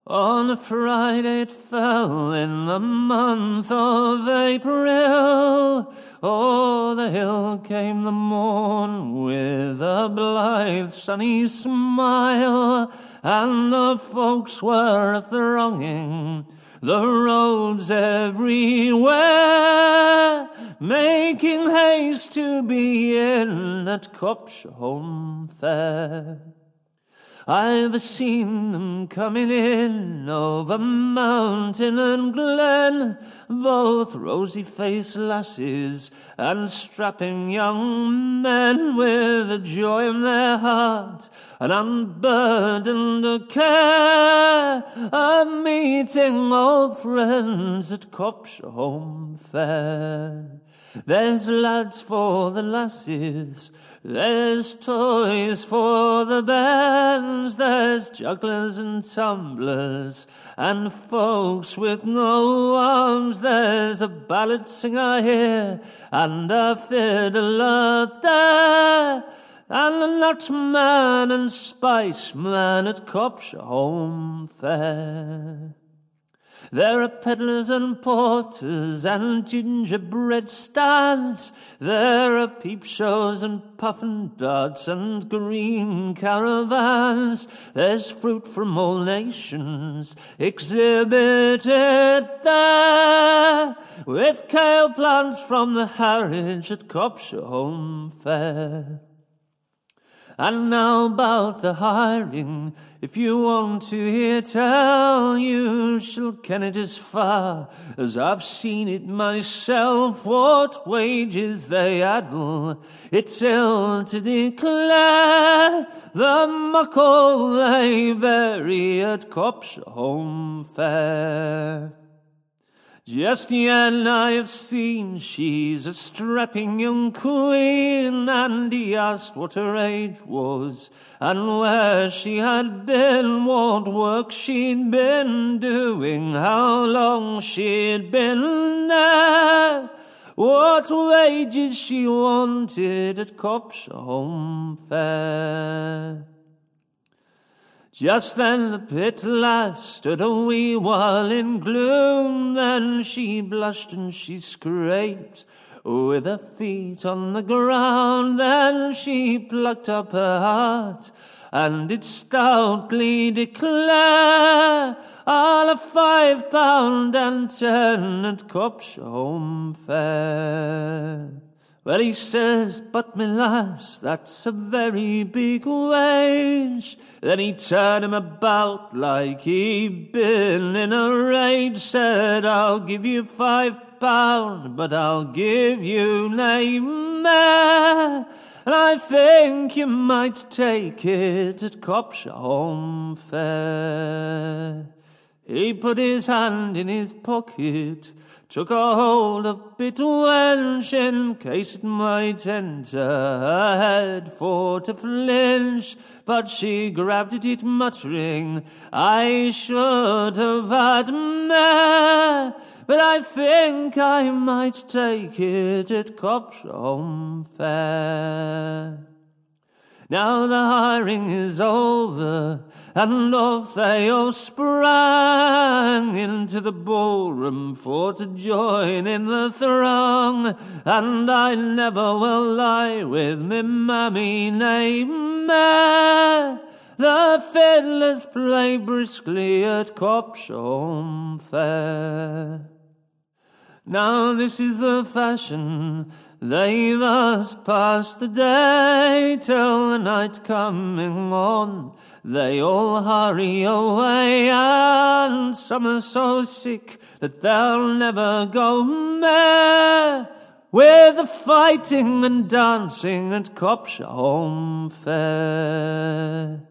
On a Friday it fell in the month of April. O'er the hill came the morn with a blithe sunny smile, and the folks were thronging the roads everywhere, making haste to be in at Copsham Fair. I've seen them coming in over mountain and glen, both rosy-faced lasses and strapping young men, with a joy in their heart and unburdened a care of meeting old friends at Copsham Fair. There's lads for the lasses, there's toys for the bands, there's jugglers and tumblers and folks with no arms. There's a ballad singer here and a fiddler there, and a nutman and spice man at Copsham Fair. There are peddlers and porters and gingerbread stands. There are peep shows and puffin darts and green caravans. There's fruit from all nations exhibited there, with kale plants from the Harwich at Copsham Fair. And now about the hiring, if you want to hear tell, you shall ken it as far as I've seen it myself. What wages they addle, it's ill to declare. The muckle they vary at Copsham Fair. Just yet I have seen she's a strapping young queen, and he asked what her age was and where she had been, what work she'd been doing, how long she'd been there, what wages she wanted at Copsham Fair. Just then the pit lass stood a wee while in gloom, then she blushed and she scraped with her feet on the ground, then she plucked up her heart and did stoutly declare, I'll a £5 and 10 at Copsham Fair. Well, he says, but me lass, that's a very big wage. Then he turned him about like he'd been in a rage, said, I'll give you £5, but I'll give you nae mair, and I think you might take it at Copsham Fair. He put his hand in his pocket, took a hold of bit wench in case it might enter her head for to flinch, but she grabbed at it muttering, I should have had mair, but I think I might take it at Copsham Fair. Now the hiring is over, and off they all sprang into the ballroom for to join in the throng. And I never will lie with me mammy nae mair, the fiddlers play briskly at Copsham Fair. Now this is the fashion, they thus pass the day till the night coming on. They all hurry away, and some are so sick that they'll never go mair, with the fighting and dancing at Copsham Fair.